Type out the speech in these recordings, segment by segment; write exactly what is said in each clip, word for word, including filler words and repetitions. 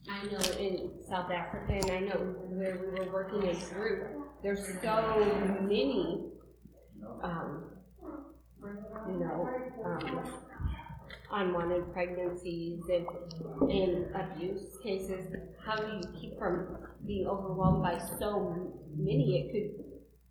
I know in South Africa, and I know where we were working in Peru, there's so many, um, you know, um, unwanted pregnancies and, and abuse cases. How do you keep from being overwhelmed by so many? It could.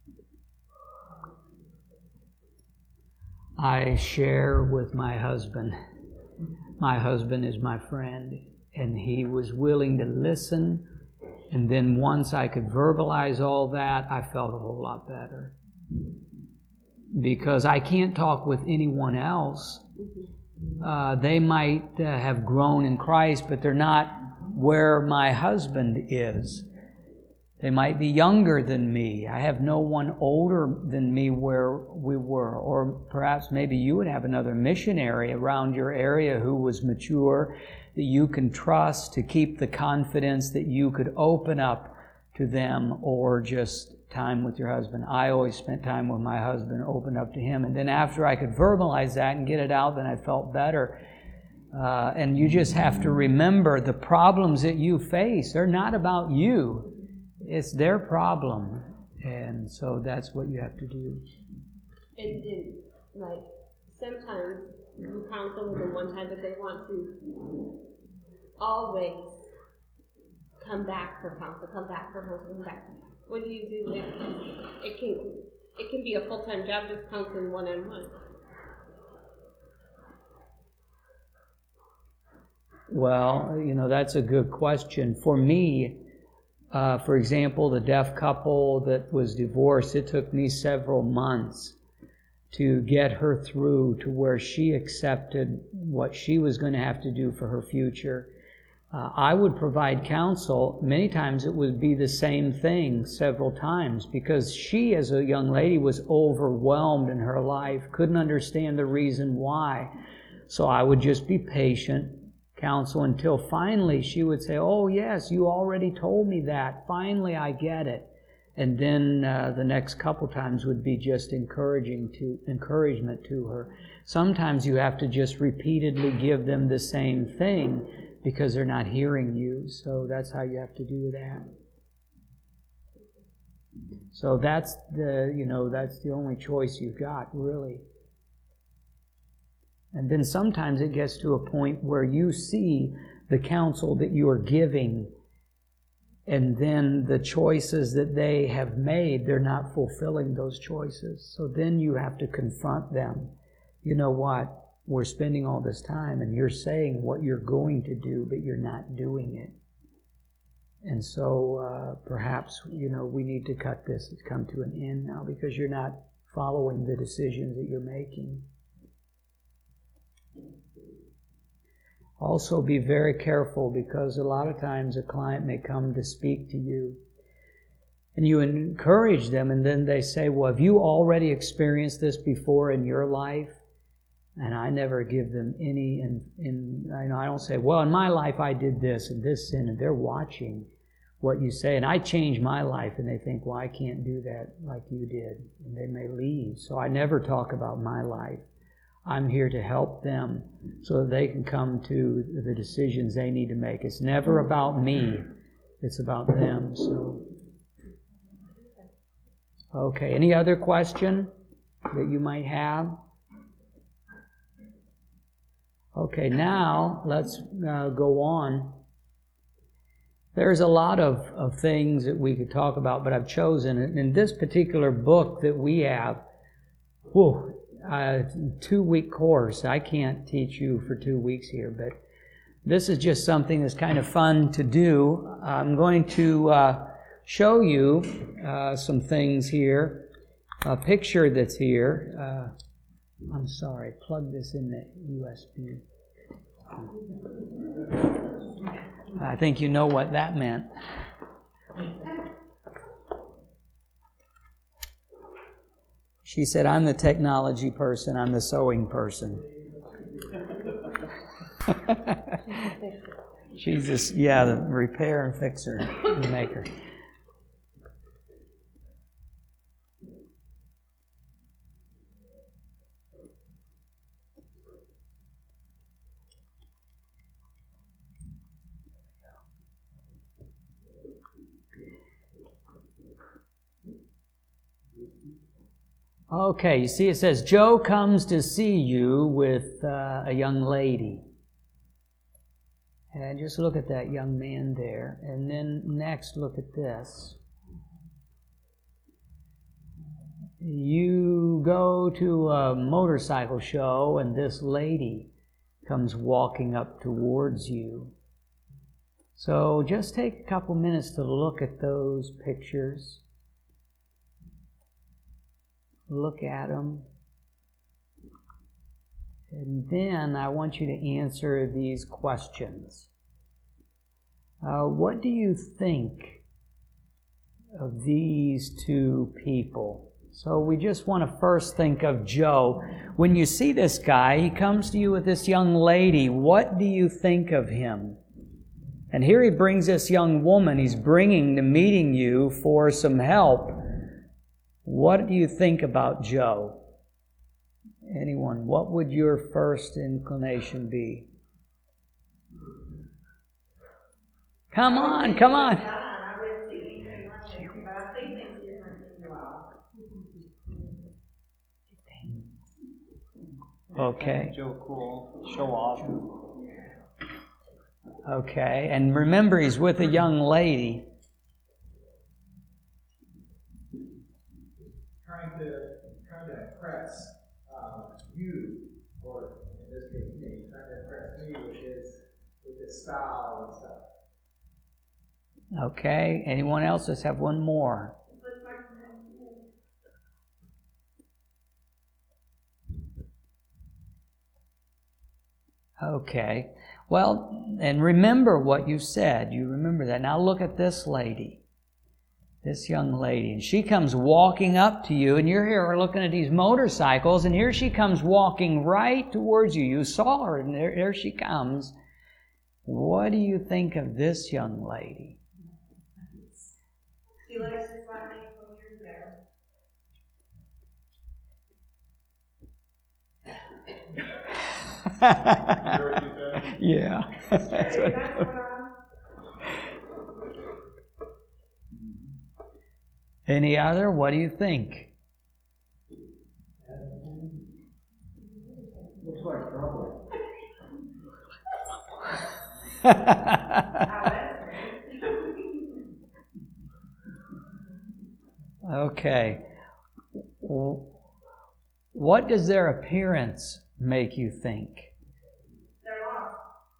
I share with my husband. My husband is my friend, and he was willing to listen. And then once I could verbalize all that, I felt a whole lot better. Because I can't talk with anyone else. Uh, they might uh, have grown in Christ, but they're not where my husband is. They might be younger than me. I have no one older than me where we were. Or perhaps maybe you would have another missionary around your area who was mature, that you can trust to keep the confidence that you could open up to them, or just time with your husband. I always spent time with my husband, opened up to him. And then after I could verbalize that and get it out, then I felt better. Uh, and you just have to remember the problems that you face, they're not about you. It's their problem. And so that's what you have to do. And, and like, sometimes you counsel with them one time, but they want to always come back for counsel, come back for counsel, come back. What do you do? It, it can it can be a full-time job just counseling one-on-one. Well, you know, that's a good question. For me, uh, for example, the deaf couple that was divorced, it took me several months to get her through to where she accepted what she was going to have to do for her future. Uh, I would provide counsel. Many times it would be the same thing several times, because she, as a young lady, was overwhelmed in her life, couldn't understand the reason why. So I would just be patient, counsel, until finally she would say, "Oh yes, you already told me that. Finally I get it." And then uh, the next couple times would be just encouraging to encouragement to her. Sometimes you have to just repeatedly give them the same thing, because they're not hearing you. So that's how you have to do that. So that's the, you know, that's the only choice you've got, really. And then sometimes it gets to a point where you see the counsel that you are giving, and then the choices that they have made, they're not fulfilling those choices. So then you have to confront them. You know what? We're spending all this time and you're saying what you're going to do, but you're not doing it. And so uh, perhaps, you know, we need to cut this. It's come to an end now because you're not following the decisions that you're making. Also be very careful, because a lot of times a client may come to speak to you and you encourage them, and then they say, "Well, have you already experienced this before in your life?" And I never give them any, and in, I know I don't say, "Well, in my life I did this and this sin," and they're watching what you say. And I changed my life, and they think, "Well, I can't do that like you did," and they may leave. So I never talk about my life. I'm here to help them so that they can come to the decisions they need to make. It's never about me. It's about them. So, okay. Any other question that you might have? Okay, now let's uh, go on. There's a lot of, of things that we could talk about, but I've chosen, in this particular book that we have, whew, a two-week course. I can't teach you for two weeks here, but this is just something that's kind of fun to do. I'm going to uh, show you uh, some things here. A picture that's here. Uh, I'm sorry, plug this in the U S B. I think you know what that meant. She said, "I'm the technology person, I'm the sewing person." She's just, yeah, the repair and fixer, the maker. Okay, you see it says, Joe comes to see you with uh, a young lady. And just look at that young man there. And then next, look at this. You go to a motorcycle show and this lady comes walking up towards you. So just take a couple minutes to look at those pictures. Look at them. And then I want you to answer these questions. Uh, what do you think of these two people? So we just want to first think of Joe. When you see this guy, he comes to you with this young lady. What do you think of him? And here he brings this young woman he's bringing to meeting you for some help. What do you think about Joe? Anyone, what would your first inclination be? Come on, come on. Okay. Joe cool. Show off. Okay, and remember he's with a young lady. Trying to trying to impress um, you, or in this case me, trying to impress me with his with his style and stuff. Okay, anyone else? Let's have one more. Okay. Well, and remember what you said. You remember that. Now look at this lady. This young lady. And she comes walking up to you, and you're here looking at these motorcycles, and here she comes walking right towards you. You saw her, and there, there she comes. What do you think of this young lady? She likes to find me from your there. Yeah. That's what- Any other? What do you think? Looks like trouble. Okay. What does their appearance make you think? They're lost.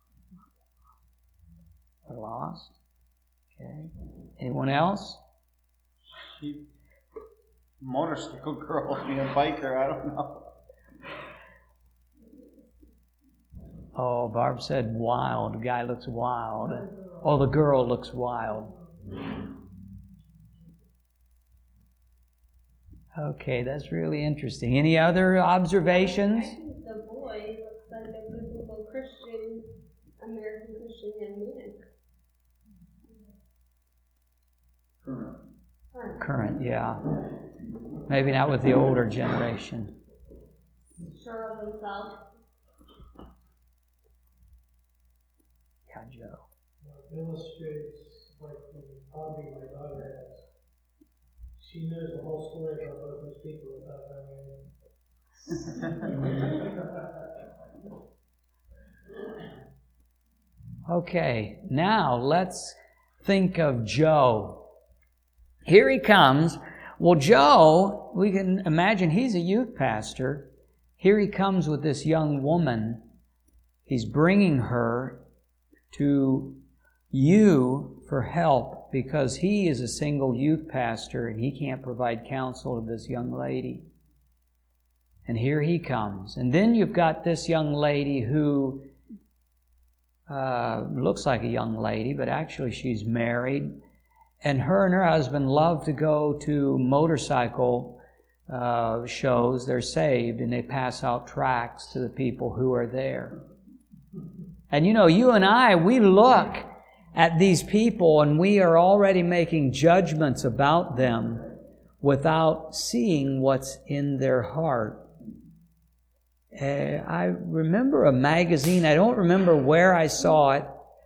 They're lost. Okay. Anyone else? She, motorcycle girl, being a biker, I don't know. Oh, Barb said wild. The guy looks wild. Oh, the girl looks wild. Okay, that's really interesting. Any other observations? I think the boy looks like a biblical Christian, American Christian young man. Current. Huh. Current, yeah. Maybe not with the older generation. Sure of himself. Yeah, Joe. It illustrates like the hobby my daughter has. She knows the whole story about both those people without knowing. Okay, now let's think of Joe. Here he comes. Well, Joe, we can imagine he's a youth pastor. Here he comes with this young woman. He's bringing her to you for help because he is a single youth pastor and he can't provide counsel to this young lady. And here he comes. And then you've got this young lady who uh, looks like a young lady, but actually she's married. And her and her husband love to go to motorcycle uh, shows. They're saved and they pass out tracts to the people who are there. And you know, you and I, we look at these people and we are already making judgments about them without seeing what's in their heart. Uh, I remember a magazine, I don't remember where I saw it,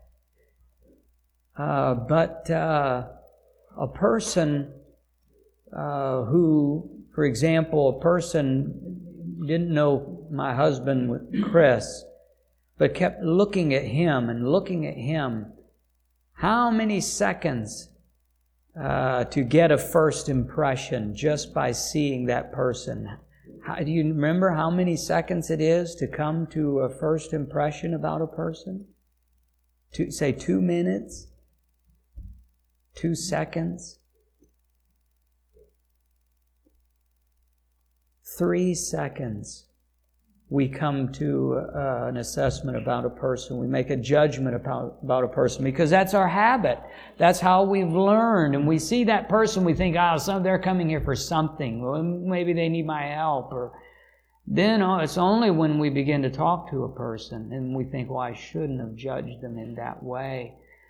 uh, but uh, a person uh, who For example, a person didn't know my husband, Chris, but kept looking at him and looking at him. How many seconds uh, to get a first impression just by seeing that person? How, do you remember how many seconds it is to come to a first impression about a person? To, say two minutes? Two seconds? Three seconds. We come to uh, an assessment about a person. We make a judgment about, about a person because that's our habit. That's how we've learned. And we see that person, we think, oh, some, they're coming here for something. Well, maybe they need my help. Or then oh, it's only when we begin to talk to a person and we think, well, I shouldn't have judged them in that way.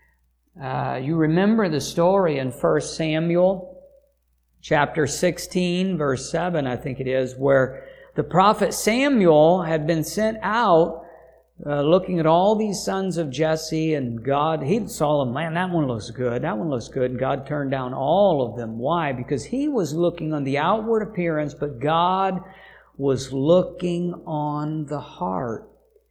Uh, you remember the story in First Samuel, chapter sixteen, verse seven, I think it is, where the prophet Samuel had been sent out uh, looking at all these sons of Jesse, and God, he saw them, man, that one looks good, that one looks good, and God turned down all of them. Why? Because he was looking on the outward appearance, but God was looking on the heart.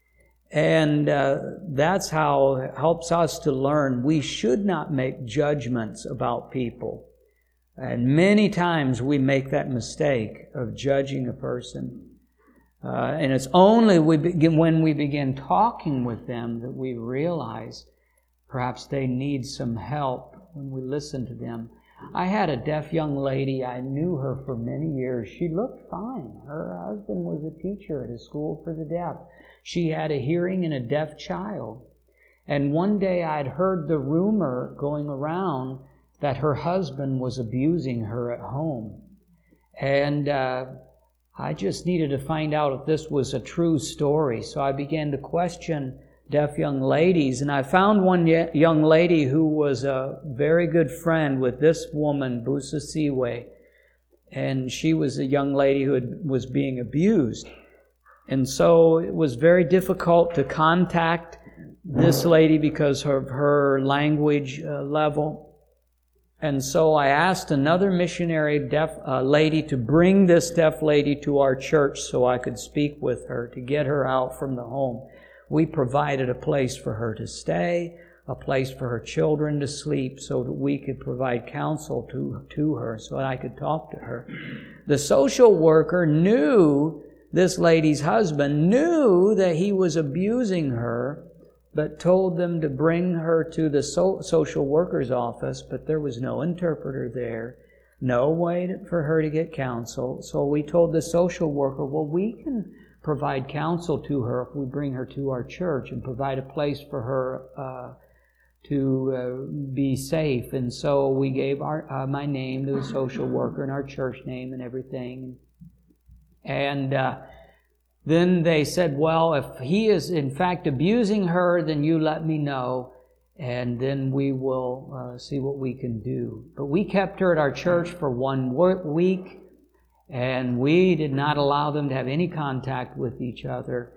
And uh, that's how it helps us to learn we should not make judgments about people. And many times we make that mistake of judging a person. Uh, and it's only we begin, when we begin talking with them that we realize perhaps they need some help when we listen to them. I had a deaf young lady. I knew her for many years. She looked fine. Her husband was a teacher at a school for the deaf. She had a hearing and a deaf child. And one day I'd heard the rumor going around that her husband was abusing her at home. And uh, I just needed to find out if this was a true story. So I began to question deaf young ladies. And I found one young lady who was a very good friend with this woman, Busa Siwe. And she was a young lady who had, was being abused. And so it was very difficult to contact this lady because of her language uh, level. And so I asked another missionary deaf uh, lady to bring this deaf lady to our church so I could speak with her, to get her out from the home. We provided a place for her to stay, a place for her children to sleep so that we could provide counsel to, to her so that I could talk to her. The social worker knew, this lady's husband knew that he was abusing her, but told them to bring her to the so- social worker's office, but there was no interpreter there, no way to, for her to get counsel. So we told the social worker, well, we can provide counsel to her if we bring her to our church and provide a place for her uh, to uh, be safe. And so we gave our uh, my name to the social worker and our church name and everything. And uh, then they said, well, if he is in fact abusing her, then you let me know, and then we will uh, see what we can do. But we kept her at our church for one week, and we did not allow them to have any contact with each other.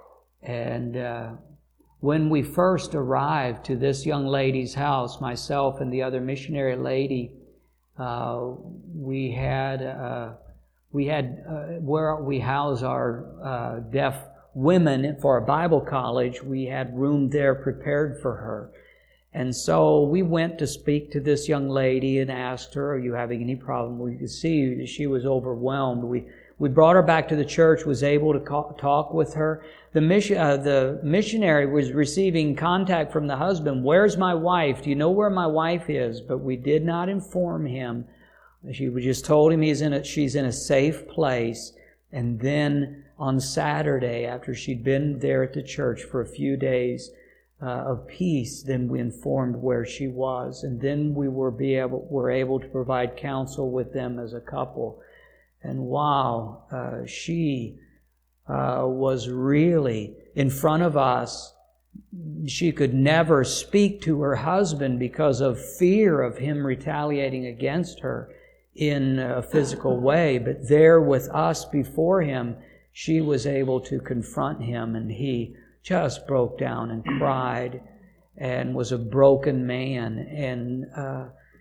And uh, when we first arrived to this young lady's house, myself and the other missionary lady, uh, we had... Uh, We had uh, where we house our uh, deaf women for our Bible college. We had room there prepared for her. And so we went to speak to this young lady and asked her, are you having any problem? We could see she was overwhelmed. We we brought her back to the church, was able to ca- talk with her. The mission, uh, the missionary was receiving contact from the husband. Where's my wife? Do you know where my wife is? But we did not inform him. She just told him he's in a, she's in a safe place. And then on Saturday, after she'd been there at the church for a few days uh, of peace, then we informed where she was. And then we were, be able, were able to provide counsel with them as a couple. And wow, uh, she uh, was really in front of us. She could never speak to her husband because of fear of him retaliating against her in a physical way, but there with us before him, she was able to confront him, and he just broke down and cried and was a broken man. And uh,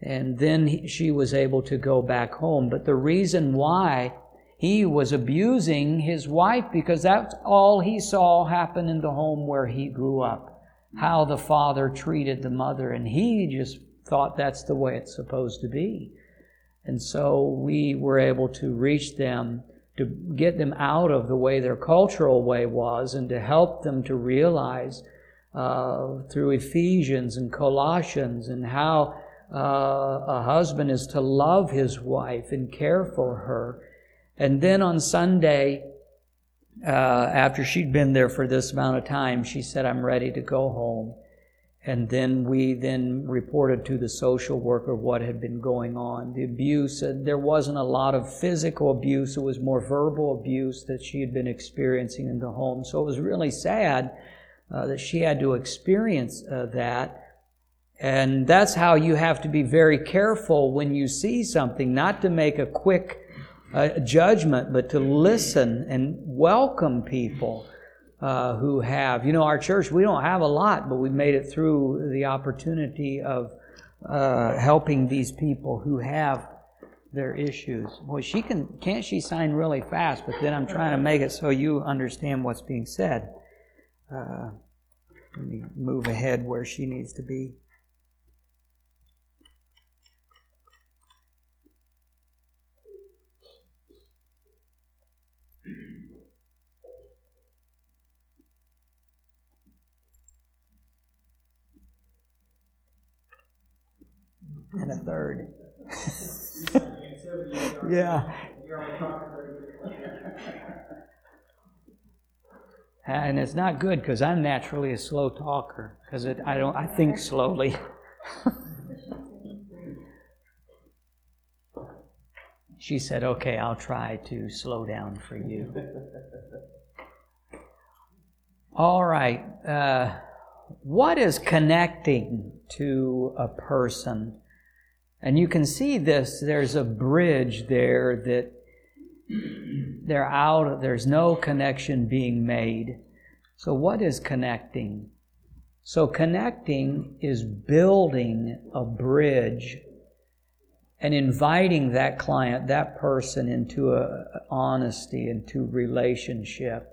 And then he, she was able to go back home. But the reason why he was abusing his wife, because that's all he saw happen in the home where he grew up, how the father treated the mother, and he just thought that's the way it's supposed to be. And so we were able to reach them, to get them out of the way their cultural way was, and to help them to realize uh, through Ephesians and Colossians and how uh, a husband is to love his wife and care for her. And then on Sunday, uh, after she'd been there for this amount of time, she said, "I'm ready to go home." And then we then reported to the social worker what had been going on. The abuse, uh, there wasn't a lot of physical abuse. It was more verbal abuse that she had been experiencing in the home. So it was really sad uh, that she had to experience uh, that. And that's how you have to be very careful when you see something, not to make a quick uh, judgment, but to listen and welcome people Uh, who have, you know, our church, we don't have a lot, but we made it through the opportunity of uh, helping these people who have their issues. Boy, she can, can't she sign really fast, but then I'm trying to make it so you understand what's being said. Uh, let me move ahead where she needs to be. And a third. Yeah. And it's not good because I'm naturally a slow talker because I don't. I think slowly. She said, "Okay, I'll try to slow down for you." All right. Uh, what is connecting to a person? And you can see this, there's a bridge there that they're out, there's no connection being made. So what is connecting? So connecting is building a bridge and inviting that client, that person into a honesty, into relationship.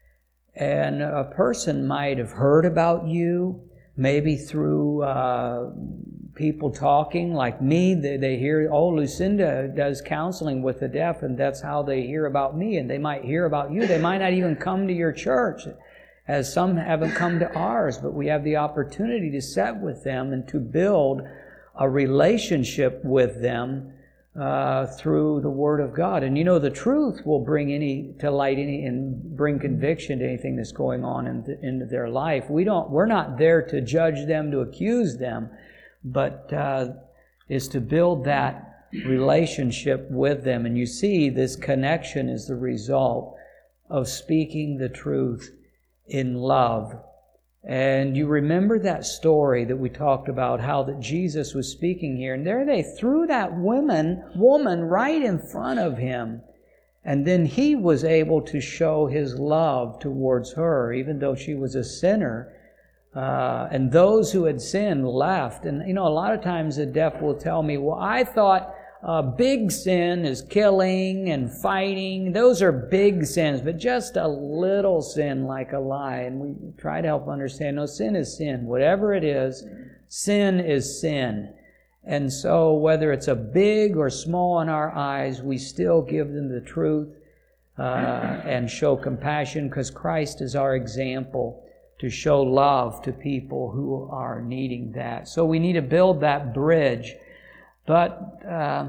And a person might have heard about you, maybe through uh, people talking like me. They, they hear, oh, Lucinda does counseling with the deaf, and that's how they hear about me. And they might hear about you. They might not even come to your church, as some haven't come to ours. But we have the opportunity to sit with them and to build a relationship with them uh, through the Word of God. And you know, the truth will bring any to light any and bring conviction to anything that's going on in the, into their life. We don't. We're not there to judge them, to accuse them, but uh, is to build that relationship with them. And you see, this connection is the result of speaking the truth in love. And you remember that story that we talked about, how that Jesus was speaking here. And there they threw that woman, woman right in front of him. And then he was able to show his love towards her, even though she was a sinner. Uh, and those who had sinned left. And, you know, a lot of times the deaf will tell me, well, I thought uh, big sin is killing and fighting. Those are big sins, but just a little sin like a lie. And we try to help understand, no, sin is sin. Whatever it is, sin is sin. And so whether it's a big or small in our eyes, we still give them the truth uh, and show compassion, because Christ is our example to show love to people who are needing that. So we need to build that bridge. But uh,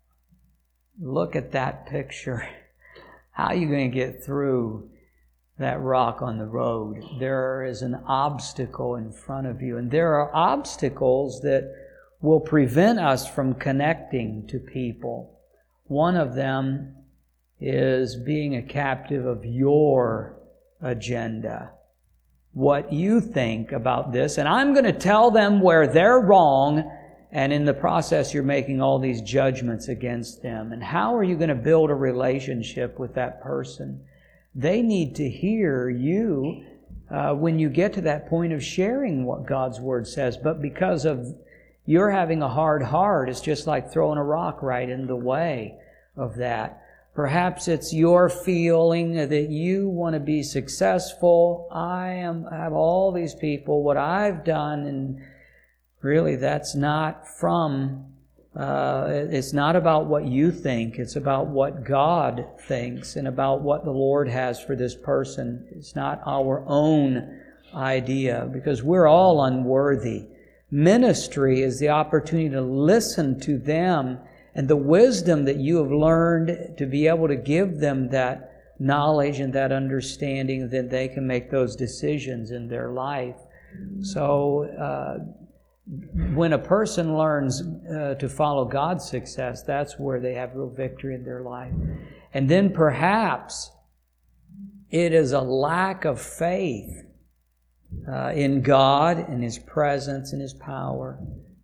look at that picture. How are you going to get through that rock on the road? There is an obstacle in front of you. And there are obstacles that will prevent us from connecting to people. One of them is being a captive of your agenda. What you think about this. And I'm going to tell them where they're wrong. And in the process, you're making all these judgments against them. And how are you going to build a relationship with that person? They need to hear you uh, when you get to that point of sharing what God's Word says. But because of you're having a hard heart. It's just like throwing a rock right in the way of that. Perhaps it's your feeling that you want to be successful. I am I have all these people, what I've done, and really that's not from, uh, it's not about what you think. It's about what God thinks and about what the Lord has for this person. It's not our own idea, because we're all unworthy. Ministry is the opportunity to listen to them and the wisdom that you have learned, to be able to give them that knowledge and that understanding, that they can make those decisions in their life. So uh, when a person learns uh, to follow God's success, that's where they have real victory in their life. And then perhaps it is a lack of faith uh, in God and His presence and His power.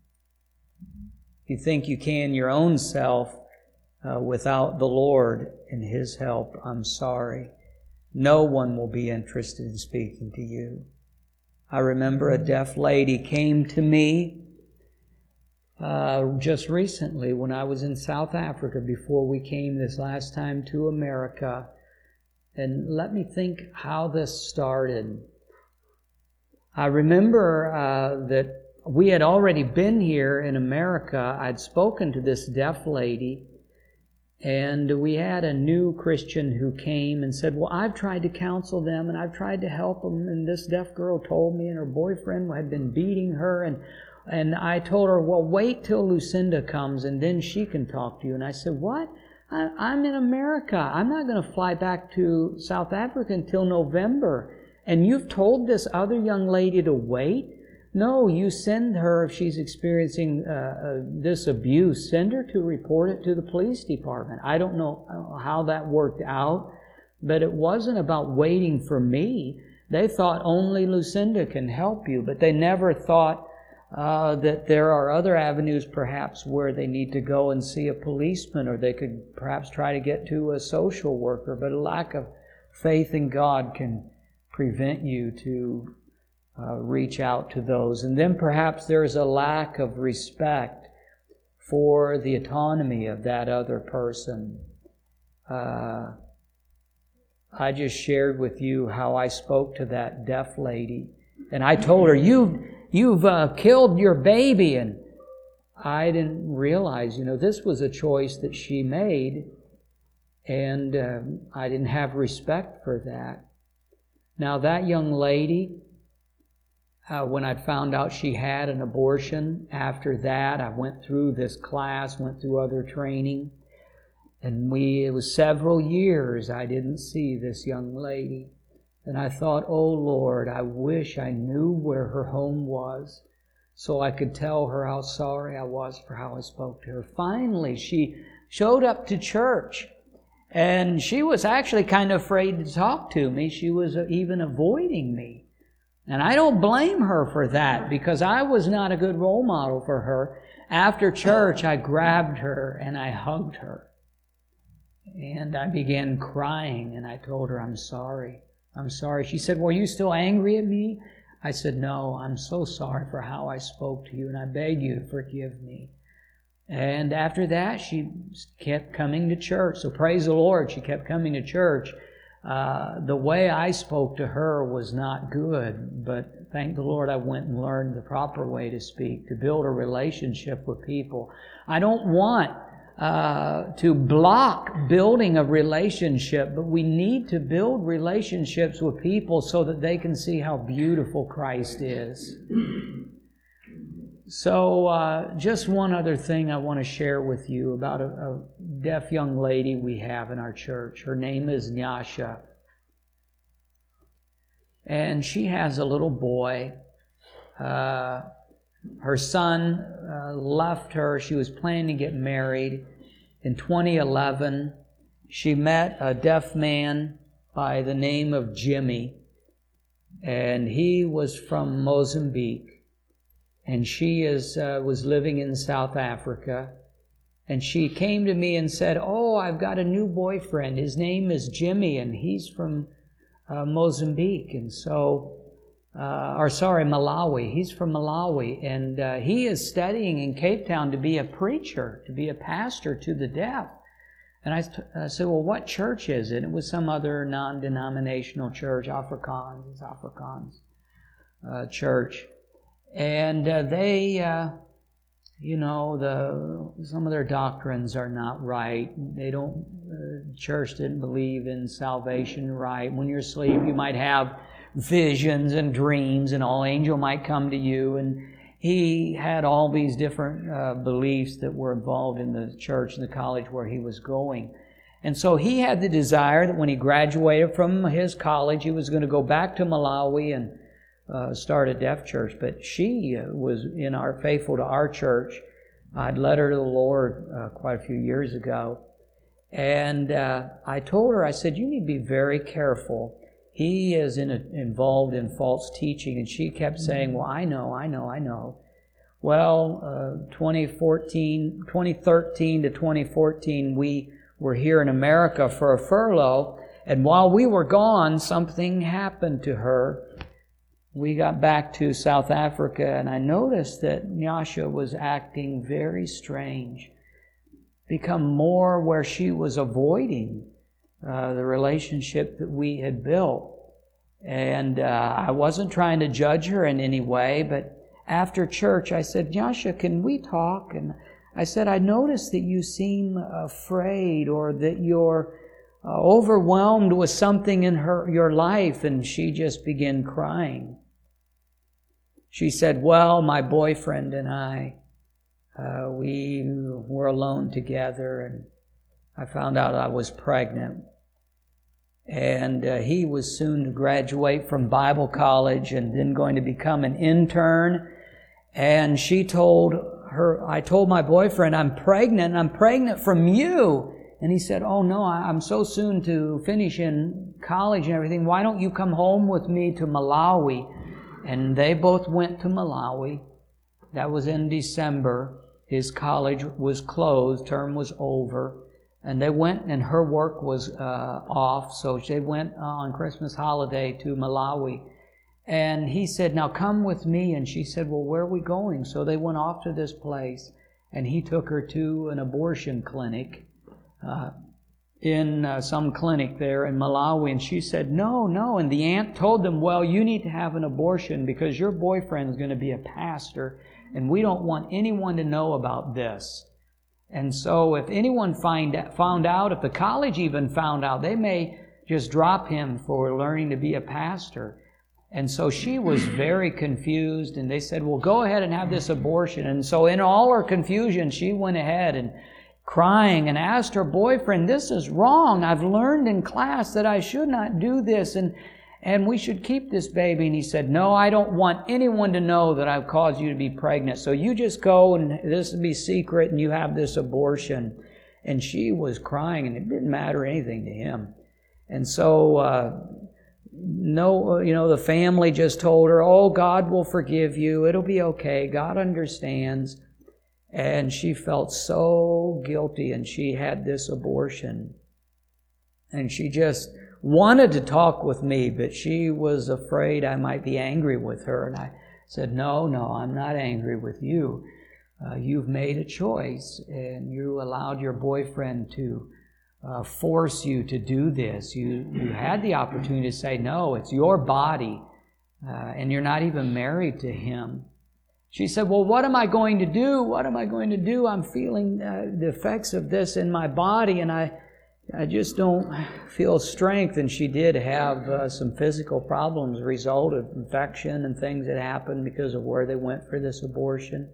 You think you can your own self uh, without the Lord and His help. I'm sorry. No one will be interested in speaking to you. I remember a deaf lady came to me uh, just recently when I was in South Africa before we came this last time to America. And let me think how this started. I remember uh, that we had already been here in America. I'd spoken to this deaf lady, and we had a new Christian who came and said, well, I've tried to counsel them, and I've tried to help them, and this deaf girl told me, and her boyfriend had been beating her, and and I told her, well, wait till Lucinda comes, and then she can talk to you. And I said, what? I, I'm in America. I'm not going to fly back to South Africa until November. And you've told this other young lady to wait? No, you send her, if she's experiencing uh, uh, this abuse, send her to report it to the police department. I don't know how that worked out, but it wasn't about waiting for me. They thought only Lucinda can help you, but they never thought uh, that there are other avenues perhaps where they need to go and see a policeman, or they could perhaps try to get to a social worker, but a lack of faith in God can prevent you to Uh, reach out to those. And then perhaps there's a lack of respect for the autonomy of that other person. Uh, I just shared with you how I spoke to that deaf lady. And I told her, you, you've uh, killed your baby. And I didn't realize, you know, this was a choice that she made. And uh, I didn't have respect for that. Now that young lady, Uh, when I found out she had an abortion, after that I went through this class, went through other training, and we, it was several years I didn't see this young lady. And I thought, oh Lord, I wish I knew where her home was so I could tell her how sorry I was for how I spoke to her. Finally, she showed up to church, and she was actually kind of afraid to talk to me. She was even avoiding me. And I don't blame her for that, because I was not a good role model for her. After church, I grabbed her and I hugged her. And I began crying, and I told her, I'm sorry. I'm sorry. She said, well, are you still angry at me? I said, no, I'm so sorry for how I spoke to you, and I beg you to forgive me. And after that, she kept coming to church. So praise the Lord, she kept coming to church. Uh, the way I spoke to her was not good, but thank the Lord I went and learned the proper way to speak, to build a relationship with people. I don't want uh, to block building a relationship, but we need to build relationships with people so that they can see how beautiful Christ is. So uh, just one other thing I want to share with you about a, a deaf young lady we have in our church. Her name is Nyasha. And she has a little boy. Uh, her son uh, left her. She was planning to get married. In twenty eleven, she met a deaf man by the name of Jimmy. And he was from Mozambique. And she is uh, was living in South Africa. And she came to me and said, oh, I've got a new boyfriend. His name is Jimmy, and he's from uh, Mozambique. And so uh, or sorry, Malawi. He's from Malawi, and uh, he is studying in Cape Town to be a preacher, to be a pastor to the deaf. And I uh, said, well, what church is it? It was some other non-denominational church, Afrikaans, it's Afrikaans uh, church. And uh, they, uh, you know, the some of their doctrines are not right. They don't, uh, church didn't believe in salvation right. When you're asleep, you might have visions and dreams, and all angel might come to you. And he had all these different uh, beliefs that were involved in the church and the college where he was going. And so he had the desire that when he graduated from his college, he was going to go back to Malawi and uh, start a deaf church. But she uh, was in our faithful to our church. I'd led her to the Lord uh, quite a few years ago. And uh, I told her, I said, you need to be very careful. He is in a, involved in false teaching. And she kept saying, well, I know, I know, I know. Well, uh, twenty fourteen, twenty thirteen to twenty fourteen, we were here in America for a furlough. And while we were gone, something happened to her. We got back to South Africa, and I noticed that Nyasha was acting very strange, become more where she was avoiding Uh, the relationship that we had built. And uh, I wasn't trying to judge her in any way, but after church I said, Nyasha, can we talk? And I said, I noticed that you seem afraid, or that you're uh, overwhelmed with something in her your life. And she just began crying. She said, well, my boyfriend and I, uh, we were alone together, and I found out I was pregnant. And uh, he was soon to graduate from Bible college and then going to become an intern. And she told her, I told my boyfriend, I'm pregnant, I'm pregnant from you. And he said, oh no, I'm so soon to finish in college and everything. Why don't you come home with me to Malawi? And they both went to Malawi. That was in December. His college was closed, term was over. And they went, and her work was uh, off, so they went on Christmas holiday to Malawi. And he said, now come with me. And she said, well, where are we going? So they went off to this place, and he took her to an abortion clinic, uh, in uh, some clinic there in Malawi. And she said, no, no. And the aunt told them, well, you need to have an abortion because your boyfriend's going to be a pastor, and we don't want anyone to know about this. And so if anyone find, found out, if the college even found out, they may just drop him for learning to be a pastor. And so she was very confused, and they said, well, go ahead and have this abortion. And so in all her confusion, she went ahead and crying and asked her boyfriend, this is wrong. I've learned in class that I should not do this, and and we should keep this baby. And he said, no, I don't want anyone to know that I've caused you to be pregnant. So you just go, and this will be secret, and you have this abortion. And she was crying, and it didn't matter anything to him. And so, uh, no, you know, the family just told her, oh, God will forgive you. It'll be okay. God understands. And she felt so guilty, and she had this abortion. And she just wanted to talk with me, but she was afraid I might be angry with her. And I said, no, no, I'm not angry with you. Uh, you've made a choice, and you allowed your boyfriend to uh, force you to do this. You, you had the opportunity to say, no, it's your body, uh, and you're not even married to him. She said, well, what am I going to do? What am I going to do? I'm feeling uh, the effects of this in my body, and I I just don't feel strength. And she did have uh, some physical problems, a result of infection and things that happened because of where they went for this abortion.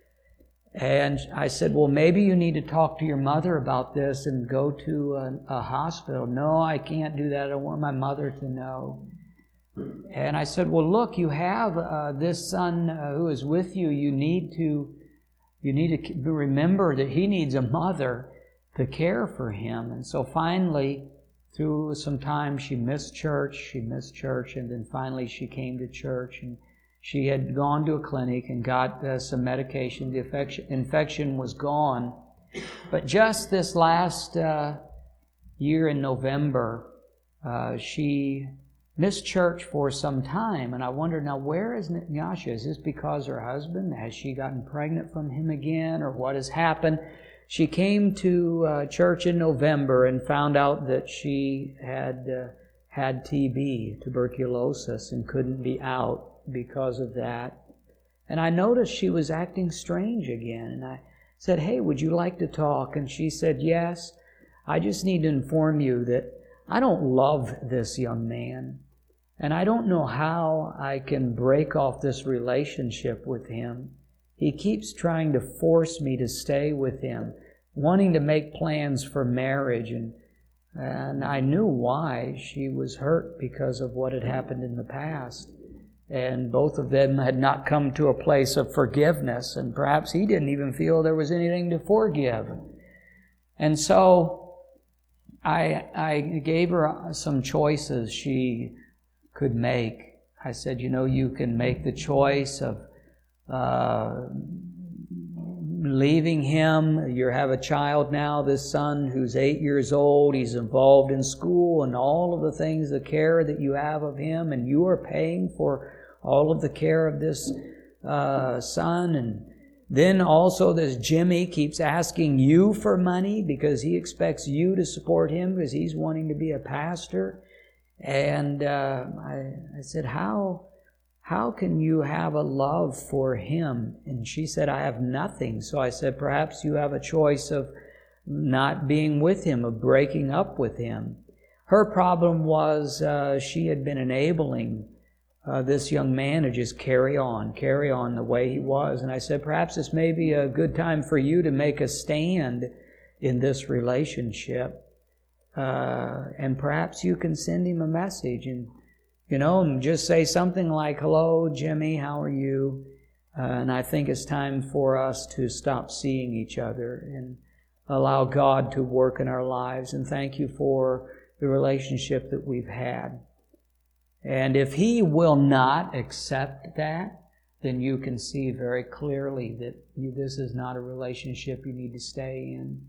And I said, well, maybe you need to talk to your mother about this and go to a, a hospital. No, I can't do that. I don't want my mother to know. And I said, well, look, you have uh, this son uh, who is with you. You need to, you need to remember that he needs a mother to care for him. And so finally, through some time, she missed church, she missed church, and then finally she came to church, and she had gone to a clinic and got uh, some medication. The infection, infection was gone. But just this last uh, year in November, uh, she missed church for some time, and I wondered, now where is Nyasha? Is this because her husband, has she gotten pregnant from him again, or what has happened? She came to uh, church in November and found out that she had uh, had T B, tuberculosis, and couldn't be out because of that. And I noticed she was acting strange again, and I said, hey, would you like to talk? And she said, yes. I just need to inform you that I don't love this young man, and I don't know how I can break off this relationship with him. He keeps trying to force me to stay with him, wanting to make plans for marriage, and and I knew why. She was hurt because of what had happened in the past, and both of them had not come to a place of forgiveness, and perhaps he didn't even feel there was anything to forgive. And so I I gave her some choices she could make. I said, you know, you can make the choice of uh, leaving him. You have a child now, this son who's eight years old. He's involved in school and all of the things, the care that you have of him, and you are paying for all of the care of this uh, son. And then also this Jimmy keeps asking you for money because he expects you to support him because he's wanting to be a pastor. And uh, I, I said, how, how can you have a love for him? And she said, I have nothing. So I said, perhaps you have a choice of not being with him, of breaking up with him. Her problem was uh, she had been enabling uh, this young man to just carry on, carry on the way he was. And I said, perhaps this may be a good time for you to make a stand in this relationship. Uh, and perhaps you can send him a message and, you know, and just say something like, hello, Jimmy, how are you? Uh, and I think it's time for us to stop seeing each other and allow God to work in our lives. And thank you for the relationship that we've had. And if he will not accept that, then you can see very clearly that you, this is not a relationship you need to stay in.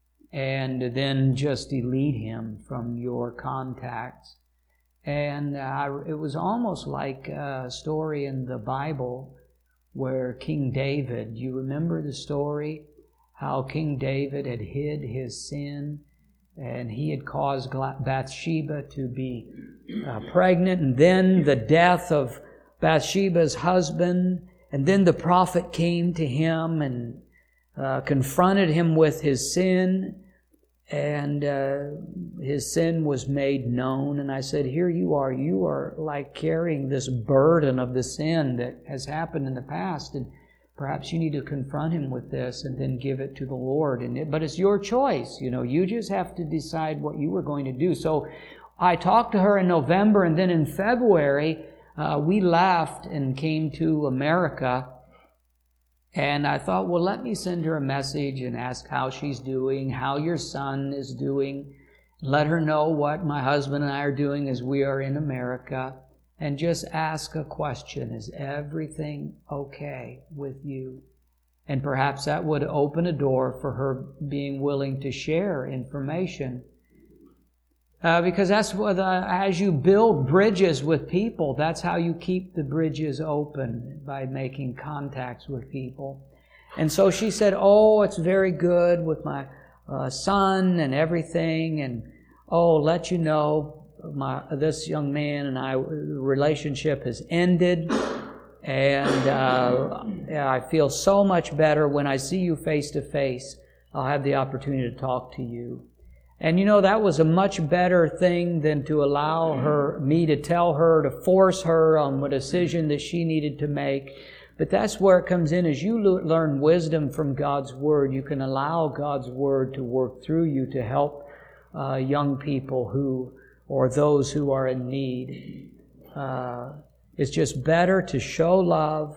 And then just delete him from your contacts. And uh, it was almost like a story in the Bible where King David, you remember the story? How King David had hid his sin, and he had caused Bathsheba to be uh, pregnant, and then the death of Bathsheba's husband, and then the prophet came to him and uh, confronted him with his sin, and uh, his sin was made known. And I said, here you are, you are like carrying this burden of the sin that has happened in the past, and perhaps you need to confront him with this and then give it to the Lord. And it, but it's your choice, you know, you just have to decide what you were going to do. So I talked to her in November, and then in February, uh, we left and came to America. And I thought, well, let me send her a message and ask how she's doing, how your son is doing. Let her know what my husband and I are doing as we are in America. And just ask a question, is everything okay with you? And perhaps that would open a door for her being willing to share information. Uh, because that's what, uh, as you build bridges with people, that's how you keep the bridges open, by making contacts with people. And so she said, oh, it's very good with my uh, son and everything, and oh, let you know, my this young man and I, relationship has ended, and uh, I feel so much better when I see you face to face. I'll have the opportunity to talk to you. And you know, that was a much better thing than to allow her, me to tell her, to force her on a decision that she needed to make. But that's where it comes in. As you learn wisdom from God's Word, you can allow God's Word to work through you to help uh, young people who, or those who are in need. Uh, it's just better to show love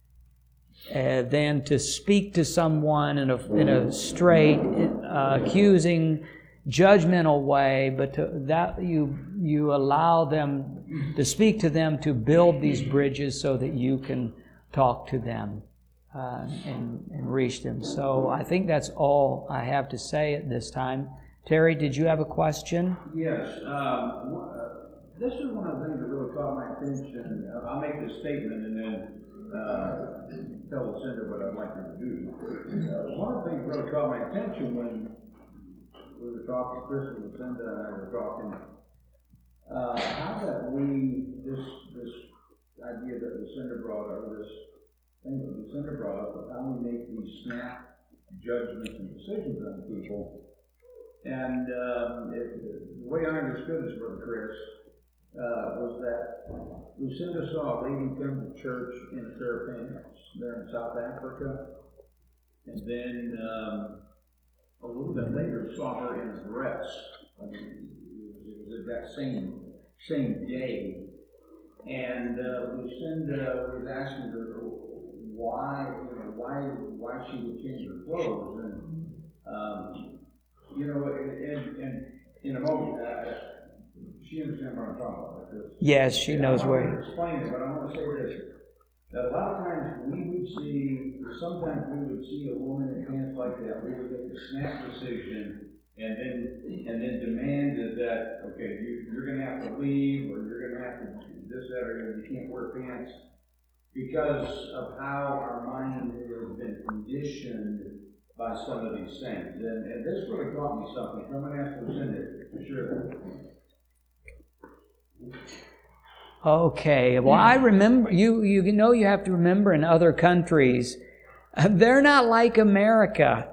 uh, than to speak to someone in a, in a straight, uh, accusing, judgmental way, but to, that you you allow them to speak to them, to build these bridges so that you can talk to them uh, and, and reach them. So I think that's all I have to say at this time. Terry, did you have a question? Yes. Um, this is one of the things that really caught my attention. Uh, I'll make this statement and then uh, tell Lucinda what I'd like her to do. Uh, one of the things that really caught my attention when we were talking, Chris and Lucinda and I were talking, uh, how that we, this this idea that Lucinda brought up, or this thing that Lucinda brought up, of how we make these snap judgments and decisions on people. And um, it, the way I understood this, Brother Chris, uh, was that Lucinda saw a lady come to church in a pair of pants there in South Africa, and then um, a little bit later saw her in a dress. I mean, it was that same same day, and uh, Lucinda was asking her why, you know, why why she would change her clothes, and um, you know, and, and in a moment, uh, she understands what I'm talking about. Because, yes, she yeah, knows I where. want to explain it, but I want to say this: that a lot of times we would see, sometimes we would see a woman in pants like that. We would make a snap decision, and then and then demand that, okay, you, you're going to have to leave, or you're going to have to do this, that, or you can't wear pants, because of how our mind has been conditioned by some of these things. And, and this really taught me something. I'm going to ask Lucinda to share that. Okay, well, I remember, you, you know, you have to remember in other countries, they're not like America.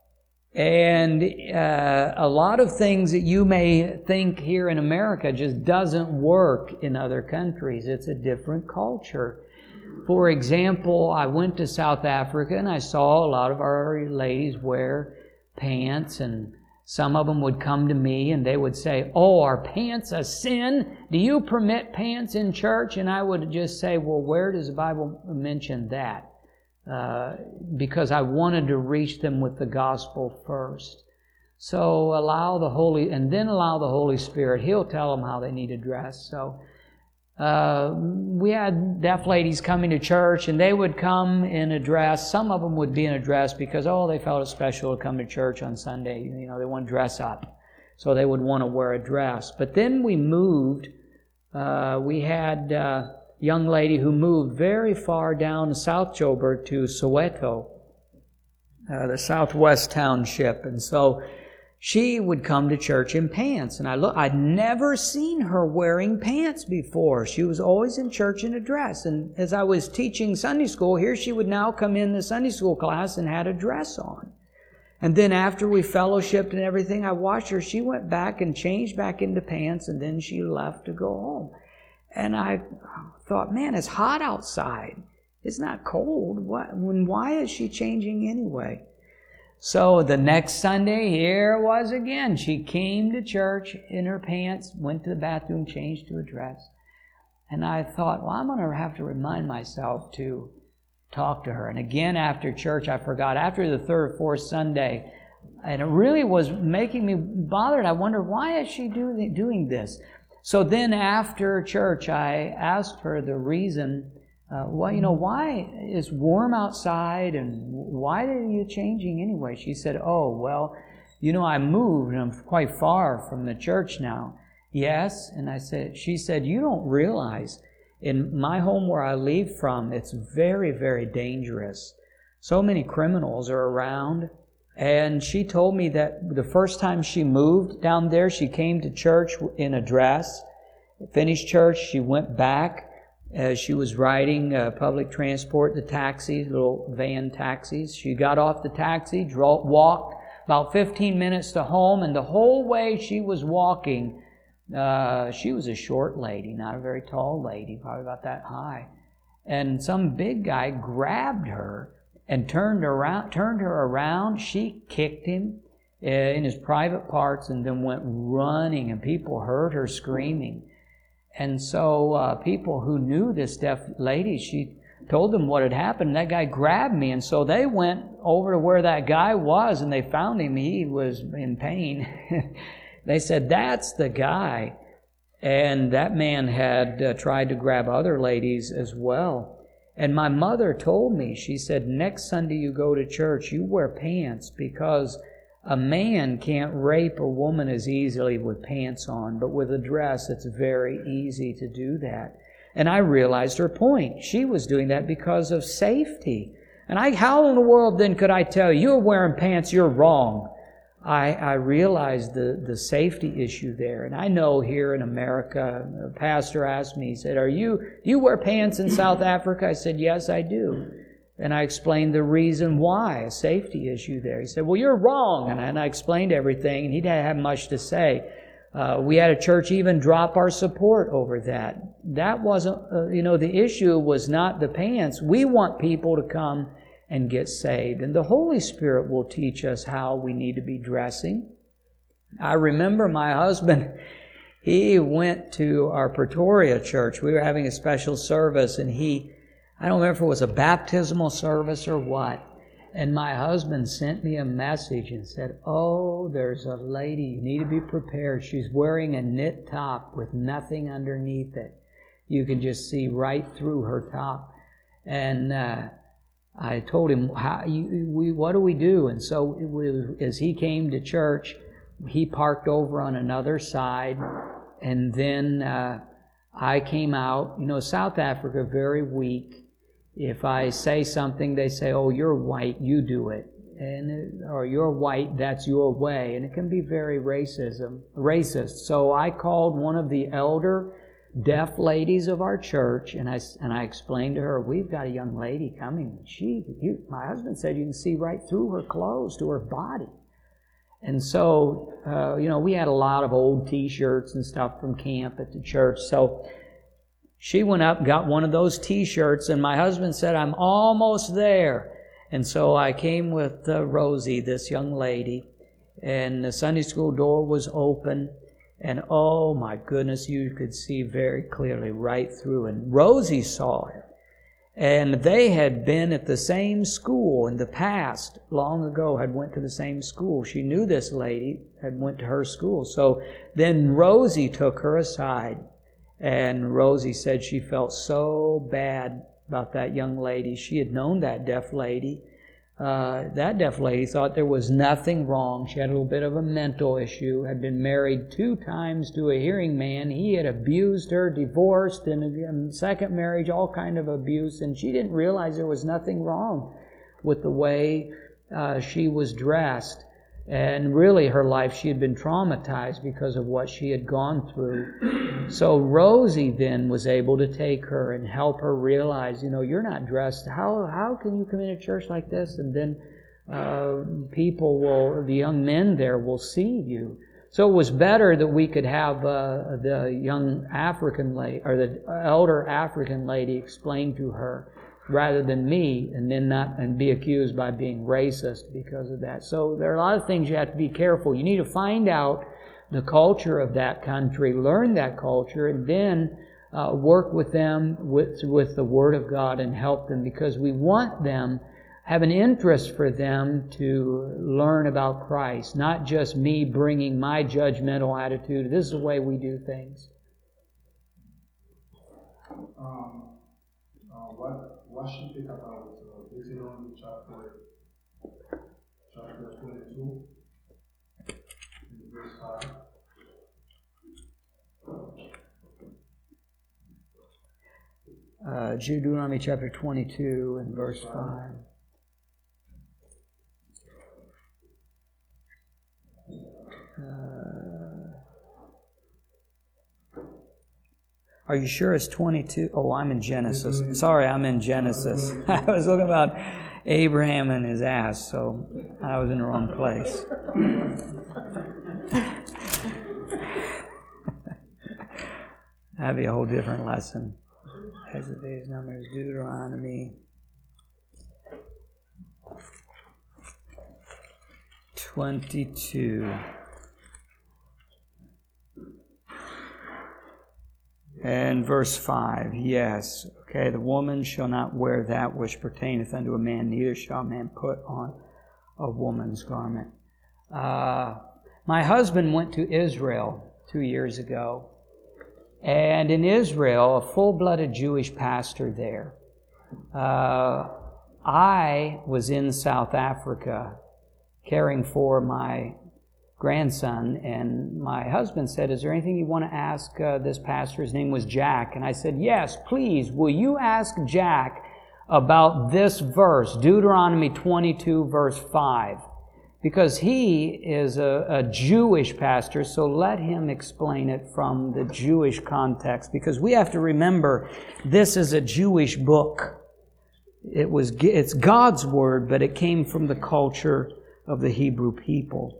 And uh, a lot of things that you may think here in America just doesn't work in other countries. It's a different culture. For example, I went to South Africa and I saw a lot of our ladies wear pants, and some of them would come to me and they would say, "Oh, are pants a sin? Do you permit pants in church?" And I would just say, "Well, where does the Bible mention that?" Uh, because I wanted to reach them with the gospel first. So allow the Holy, and then allow the Holy Spirit. He'll tell them how they need to dress. So uh, we had deaf ladies coming to church, and they would come in a dress. Some of them would be in a dress because, oh, they felt it special to come to church on Sunday. You know, they want to dress up. So they would want to wear a dress. But then we moved. Uh, we had uh, young lady who moved very far down to South Joburg to Soweto, uh, the southwest township. And so she would come to church in pants. And I look, I'd never seen her wearing pants before. She was always in church in a dress. And as I was teaching Sunday school, here she would now come in the Sunday school class and had a dress on. And then after we fellowshipped and everything, I watched her. She went back and changed back into pants, and then she left to go home. And I thought, man, it's hot outside. It's not cold. What, when, why is she changing anyway? So the next Sunday, here it was again. She came to church in her pants, went to the bathroom, changed to a dress. And I thought, well, I'm going to have to remind myself to talk to her. And again, after church, I forgot. After the third or fourth Sunday, and it really was making me bothered. I wondered, why is she do, doing this? So then after church, I asked her the reason, uh, well, you know, why is warm outside and why are you changing anyway? She said, oh, well, you know, I moved and I'm quite far from the church now. Yes. And I said, she said, you don't realize in my home where I leave from, it's very, very dangerous. So many criminals are around. And she told me that the first time she moved down there, she came to church in a dress, finished church, she went back as she was riding uh, public transport, the taxis, little van taxis. She got off the taxi, drove, walked about fifteen minutes to home, and the whole way she was walking, uh, she was a short lady, not a very tall lady, probably about that high. And some big guy grabbed her and turned around, turned her around. She kicked him uh, in his private parts and then went running, and people heard her screaming. And so uh, people who knew this deaf lady, she told them what had happened. That guy grabbed me, and so they went over to where that guy was, and they found him. He was in pain. They said, that's the guy. And that man had uh, tried to grab other ladies as well. And my mother told me, she said, next Sunday you go to church, you wear pants, because A man can't rape a woman as easily with pants on, but with a dress, it's very easy to do that. And I realized her point. She was doing that because of safety. And I, how in the world then could I tell you, you're wearing pants, you're wrong? I, I realized the, the safety issue there. And I know here in America, a pastor asked me, he said, Are you, do you wear pants in South Africa? I said, yes, I do. And I explained the reason why, a safety issue there. He said, well, you're wrong. And I, and I explained everything, and he didn't have much to say. Uh, we had a church even drop our support over that. That wasn't, uh, you know, the issue was not the pants. We want people to come and get saved. And the Holy Spirit will teach us how we need to be dressing. I remember my husband, he went to our Pretoria church. We were having a special service, and he, I don't remember if it was a baptismal service or what, and my husband sent me a message and said, oh, there's a lady, you need to be prepared. She's wearing a knit top with nothing underneath it. You can just see right through her top. And uh, I told him, how, you, we, what do we do? And so it was, as he came to church, he parked over on another side, and then uh, I came out. You know, South Africa, very weak. If I say something, they say, oh, you're white, you do it. And or you're white, that's your way. And it can be very racism, racist. So I called one of the elder deaf ladies of our church, and I, and I explained to her, we've got a young lady coming. She, you, my husband said you can see right through her clothes to her body. And so, uh, you know, we had a lot of old T-shirts and stuff from camp at the church. So she went up, got one of those T-shirts, and my husband said, I'm almost there. And so I came with uh, Rosie, this young lady, and the Sunday school door was open, and oh my goodness, you could see very clearly right through. And Rosie saw it. And they had been at the same school in the past, long ago, had went to the same school. She knew this lady, had went to her school. So then Rosie took her aside. And Rosie said she felt so bad about that young lady. She had known that deaf lady. Uh, that deaf lady thought there was nothing wrong. She had a little bit of a mental issue, had been married two times to a hearing man. He had abused her, divorced, and again, second marriage, all kind of abuse. And she didn't realize there was nothing wrong with the way uh, she was dressed. And really, her life, she had been traumatized because of what she had gone through. So Rosie then was able to take her and help her realize, you know, you're not dressed. How how can you come into church like this? And then uh, people will, the young men there will see you. So it was better that we could have uh, the young African lady, or the elder African lady explain to her, rather than me, and then not and be accused by being racist because of that. So there are a lot of things you have to be careful. You need to find out the culture of that country, learn that culture, and then uh, work with them with with the Word of God and help them, because we want them, have an interest for them to learn about Christ, not just me bringing my judgmental attitude. This is the way we do things. Um, uh, what what should we think about uh, Deuteronomy chapter chapter twenty-two, verse five? Uh, Deuteronomy chapter twenty-two and verse five. Uh, are you sure it's twenty-two? Oh, I'm in Genesis. Sorry, I'm in Genesis. I was looking about Abraham and his ass, so I was in the wrong place. That'd be a whole different lesson. As the days numbers, Deuteronomy twenty-two. And verse five, yes. Okay, the woman shall not wear that which pertaineth unto a man, neither shall a man put on a woman's garment. Uh, my husband went to Israel two years ago. And in Israel, a full-blooded Jewish pastor there. Uh, I was in South Africa, caring for my grandson, and my husband said, "Is there anything you want to ask uh, this pastor?" His name was Jack. And I said, "Yes, please, will you ask Jack about this verse, Deuteronomy twenty-two, verse five? Because he is a, a Jewish pastor, so let him explain it from the Jewish context. Because we have to remember, this is a Jewish book. It was, it's God's word, but it came from the culture of the Hebrew people.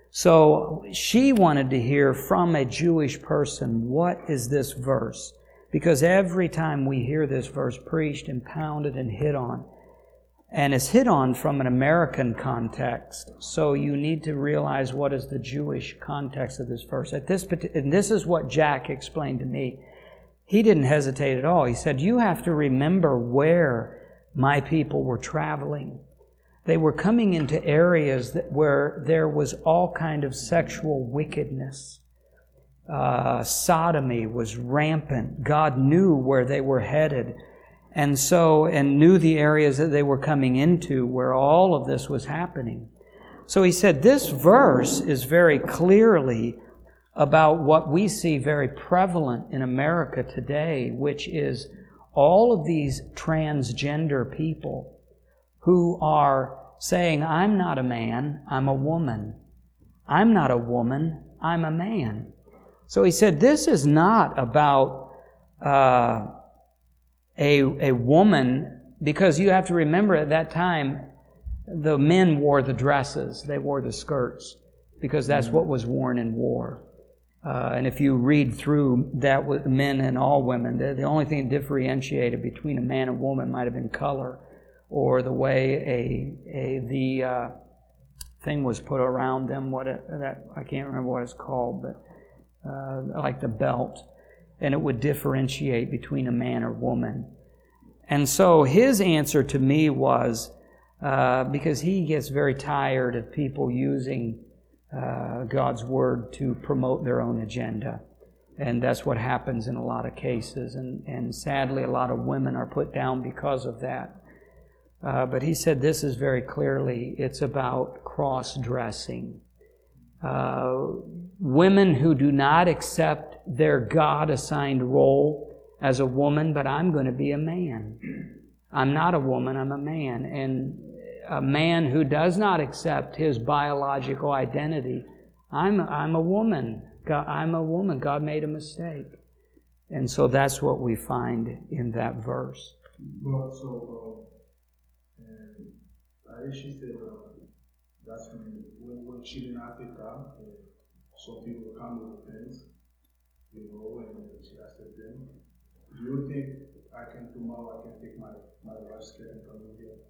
So she wanted to hear from a Jewish person, what is this verse? Because every time we hear this verse preached and pounded and hit on, and it's hit on from an American context. So you need to realize what is the Jewish context of this verse. At this, and this is what Jack explained to me. He didn't hesitate at all. He said, you have to remember where my people were traveling. They were coming into areas that, where there was all kind of sexual wickedness. Uh, sodomy was rampant. God knew where they were headed. And so, and knew the areas that they were coming into where all of this was happening. So he said, this verse is very clearly about what we see very prevalent in America today, which is all of these transgender people who are saying, I'm not a man, I'm a woman. I'm not a woman, I'm a man. So he said, this is not about uh, a, a woman, because you have to remember at that time, the men wore the dresses, they wore the skirts, because that's what was worn in war. Uh, and if you read through that with men and all women, the, the only thing that differentiated between a man and woman might have been color, or the way a a the uh, thing was put around them. What it, that I can't remember what it's called, but uh, like the belt, and it would differentiate between a man or woman. And so his answer to me was, uh, because he gets very tired of people using uh, God's Word to promote their own agenda. And that's what happens in a lot of cases. And, and sadly, a lot of women are put down because of that. Uh, but he said this is very clearly, it's about cross-dressing. Uh, women who do not accept their God-assigned role as a woman, but I'm going to be a man. I'm not a woman, I'm a man. And a man who does not accept his biological identity, I'm, I'm a woman. God, I'm a woman. God made a mistake. And so that's what we find in that verse. Well, so, uh, and I actually said uh, that's when, when, when she in Africa, uh, some people come with things, you know, and she asked them, do you think I can tomorrow, I can take my, my wife's kid and come in here?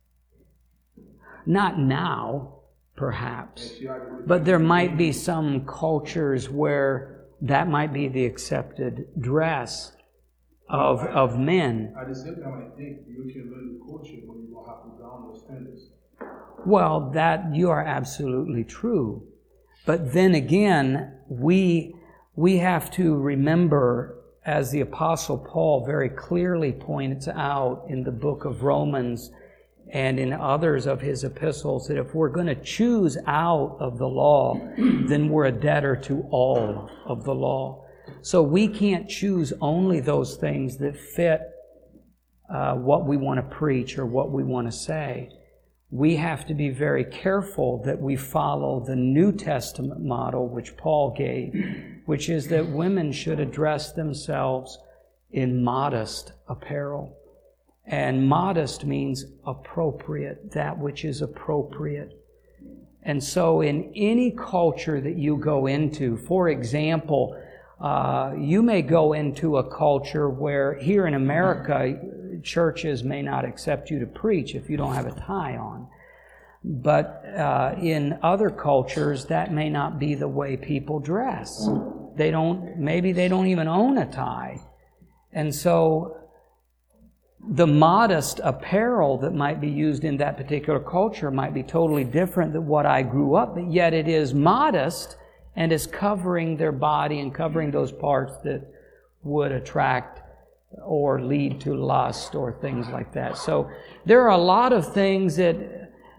Not now, perhaps, but there might be some cultures where that might be the accepted dress of of men. At the same time, I think you can learn the culture when you don't have to down those standards. Well, that you are absolutely true. But then again, we we have to remember, as the Apostle Paul very clearly points out in the book of Romans and in others of his epistles, that if we're going to choose out of the law, then we're a debtor to all of the law. So we can't choose only those things that fit uh, what we want to preach or what we want to say. We have to be very careful that we follow the New Testament model which Paul gave, which is that women should address themselves in modest apparel. And modest means appropriate, that which is appropriate. And so in any culture that you go into, for example, uh, you may go into a culture where here in America, churches may not accept you to preach if you don't have a tie on. But uh, in other cultures, that may not be the way people dress. They don't, maybe they don't even own a tie. And so the modest apparel that might be used in that particular culture might be totally different than what I grew up, but yet it is modest and is covering their body and covering those parts that would attract or lead to lust or things like that. So there are a lot of things that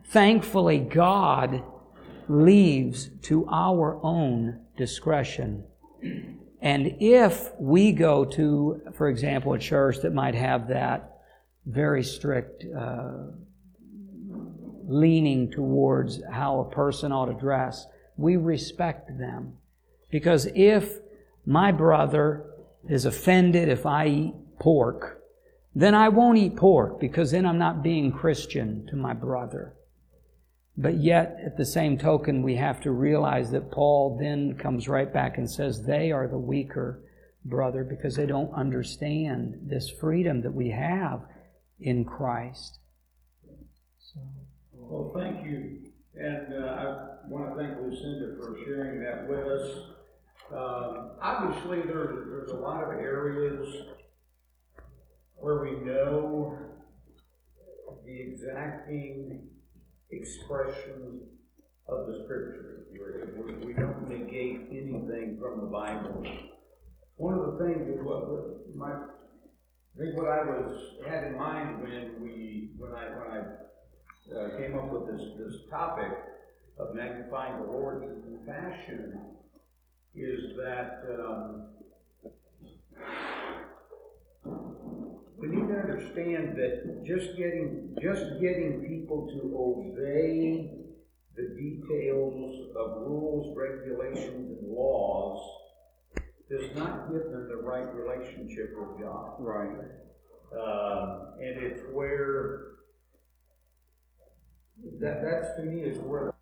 thankfully, God leaves to our own discretion. And if we go to, for example, a church that might have that very strict uh, leaning towards how a person ought to dress, we respect them. Because if my brother is offended if I eat pork, then I won't eat pork, because then I'm not being Christian to my brother. But yet, at the same token, we have to realize that Paul then comes right back and says they are the weaker brother because they don't understand this freedom that we have in Christ. So. Well, thank you. And uh, I want to thank Lucinda for sharing that with us. Um, obviously, there's, there's a lot of areas where we know the exacting expression of the Scripture. We, we don't negate anything from the Bible. One of the things that what, what my, I think what I was had in mind when we when I when I uh, came up with this this topic of magnifying the Lord through compassion is that um, we need to understand that just getting just getting people to obey the details of rules, regulations, and laws does not give them the right relationship with God. Right. Um, and it's where that that's to me is where